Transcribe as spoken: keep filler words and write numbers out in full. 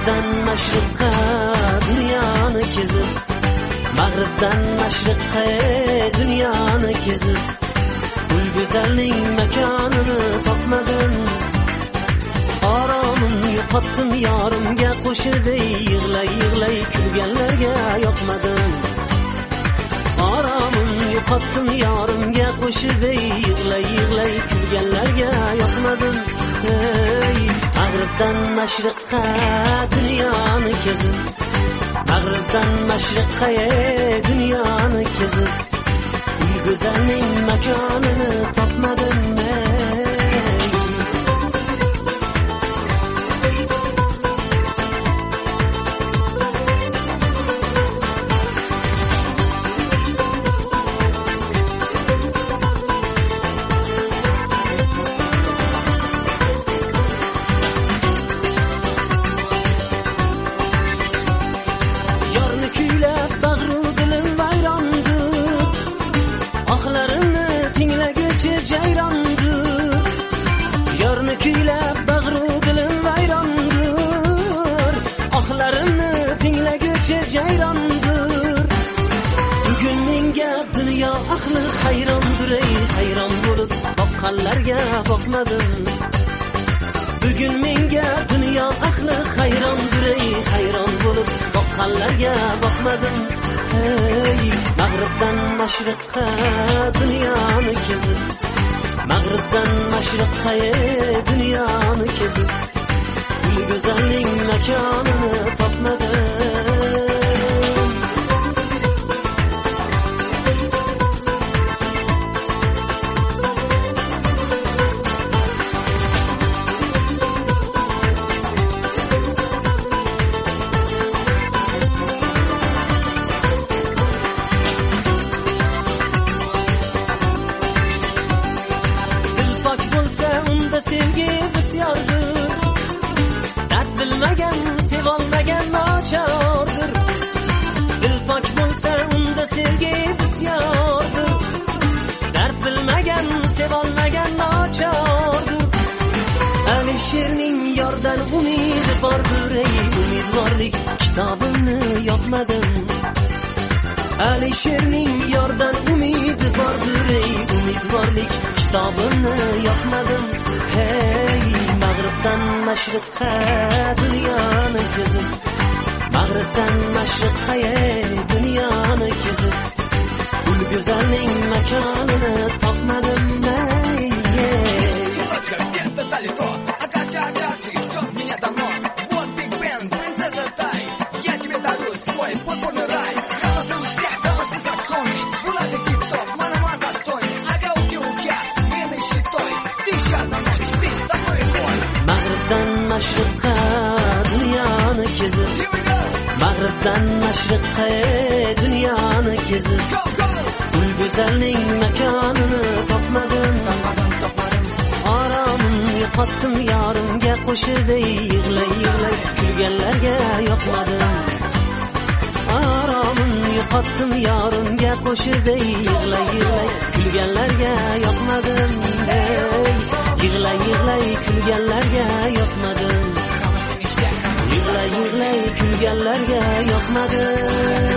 Mag'ribdan mashriqqa dunyoni kezib, mag'ribdan mashriqqa dunyoni kezib, gul go'zalning makonini topmadim. Oromim yo'qotdim yorimga qo'shib, yig'lay yig'lay kulganlarga yoqmadim. Oromim yo'qotdim yorimga qo'shib, yig'lay yig'lay kulganlarga yoqmadim. Hey, mag'ribdan mashriqqa dunyoni kezib, mag'ribdan mashriqqa dunyoni kezib, gul go'zalning makonini topmadim. Yarni kuylab bag'ru dilim vayrondir, ohlarimni tinglaguchi jayrondir. Bugun menga dunyo ahli hayrondir, ey hayron bo'lib boqqanlarga boqmadim. Bugun menga dunyo ahli hayrondir, ey hayron bo'lib boqqanlarga boqmadim. Hey, mag'ribdan mashriqqa dunyoni kezib, mag'ribdan mashriqqa dunyoni kezib, gul go'zalning makonini topmadim. Sevgi bisyordir, dard bilmagan, sevolmagan nochordir. Dil pok bo'lsa unda sevgi bisyordir, dard bilmagan, sevolmagan nochordir. Alisherning yordan umidi bordir, ey umidvorlik kitobimni yopmadim. Alisherning yordan umidi bordir, ey umidvorlik kitobimni yopmadim. Hey, mag'ribdan mashriqqa dunyoni kezib, mag'ribdan mashriqqa dunyoni kezib, gul go'zalning makonini topmadim. Mashriqqa dunyoni kezib, mag'ribdan mashriqqa dunyoni kezib, gul go'zalning makonini topmadim. Oromim yo'qotdim yorimga qo'shib, yig'lay yig'lay kulganlarga yoqmadim. Oromim yo'qotdim yorimga qo'shib, yig'lay yig'lay kulganlarga yoqmadim. Yig'lay yig'lay kulganlarga yoqmadim. Yig'lay yig'lay kulganlarga yoqmadim.